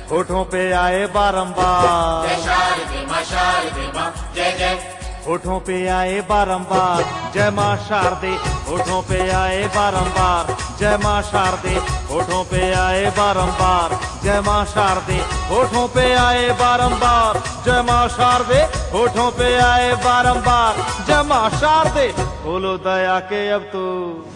होठों पे आए बारंबार। जय शारदे मां जय जय। होठों पे आए बारंबार जय मां शारदे, होठों पे आए बारंबार जय मां शारदे, होठों पे आए बारंबार जय मां शारदे, होठों पे आए बारंबार जय मां शारदे, होठों पे आए बारंबार जय मां शारदे। खोलो दया के अब तो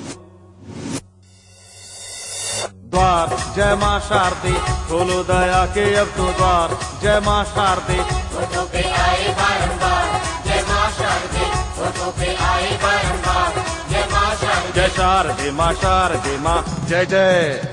द्वार जय मां शारदे, खोलो दया के अब तो द्वार जय मां शारदे। होठों पे आए बारंबार जय मां शारदे, होठों पे आए बारंबार जय मां शारदे। जय शारदे मां जय जय।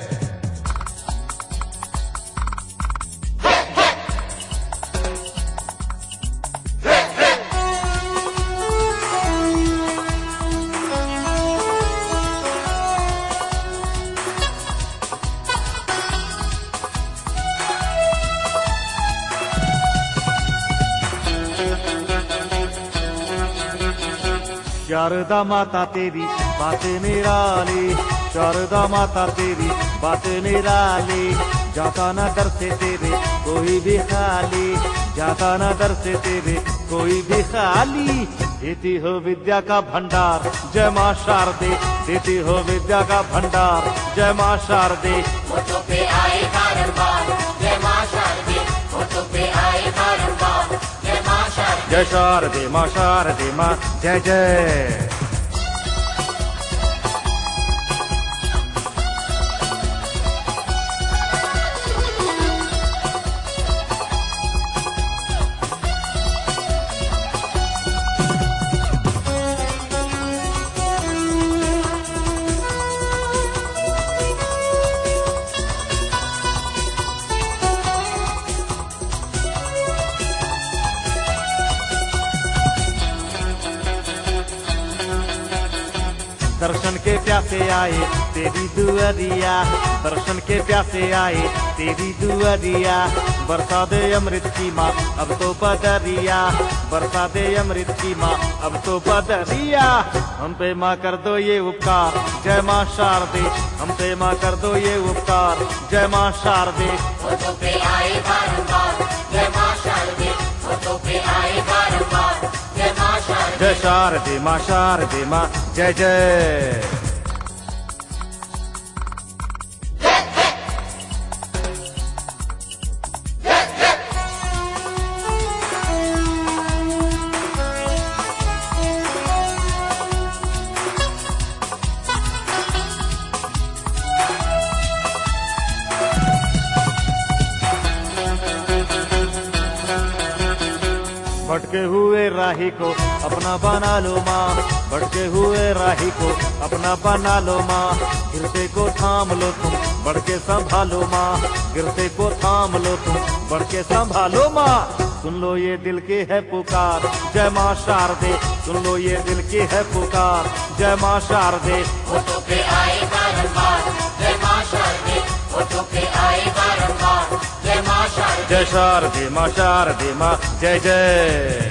शारदा माता तेरी बातें निराली, शारदा माता तेरी बातें निराली, जाता न दर से तेरे कोई भी खाली, जाता न दर से तेरे कोई भी खाली। देती हो विद्या का भंडार जय मां शारदे, देती हो विद्या का भंडार जय मां शारदे। होठों पे आए बारंबार जय मां शारदे, होठों पे आए बारंबार जय मां शारदे। जय शारदे मां जय जय। दर्शन के प्यासे आए तेरी दुआरिया, दर्शन के प्यासे आए तेरी दुआरिया, बरसा दे अमृत की माँ अब तो बदरिया, बरसा दे अमृत की माँ अब तो बदरिया। हम पे माँ कर दो ये उपकार जय मां शारदे, हम पे माँ कर दो ये उपकार जय मां शारदे। होठों पे आए बारंबार जय मां शारदे, होठों पे आए बारंबार जय मां शारदे। जय शारदे मां जय जय। भटके हुए राही को अपना बना लो माँ, भटके हुए राही को अपना बना लो माँ, गिरते को थाम लो तुम बढ़ के संभालो माँ, गिरते को थाम लो तुम बढ़ के संभालो माँ। सुन लो ये दिल की है पुकार जय मां शारदे, सुन लो ये दिल की है पुकार जय मां शारदे। होठों पे आए बारंबार जय मां शारदे, होठों पे आए बारंबार जय मां शारदे। जय शारदे मां जय जय।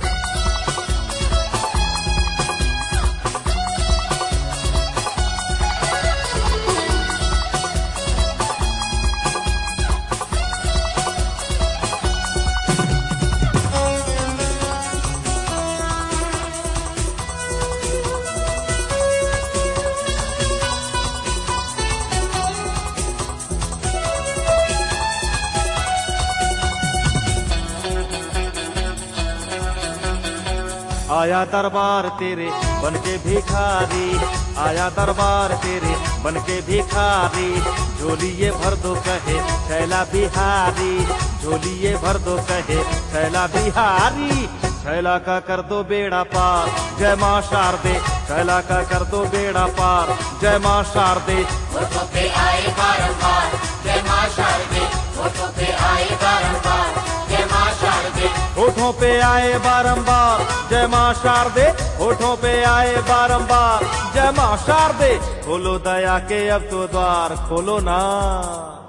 आया दरबार तेरे बनके भिखारी, आया दरबार तेरे बनके भिखारी, झोलिए भर दो कहे छैला बिहारी, झोलिए भर दो कहे छैला बिहारी। छैला का कर दो बेड़ा पार जय मां शारदे, छैला का कर दो बेड़ा पार जय मां शारदे। होठों पे आए बारंबार जय मां शारदे, होठों पे आए बारंबार जय मां शारदे। होठों पे आए बारंबार जय मां शारदे, होठों पे आए बारंबार जय मां शारदे। खोलो दया के अब तो द्वार खोलो ना।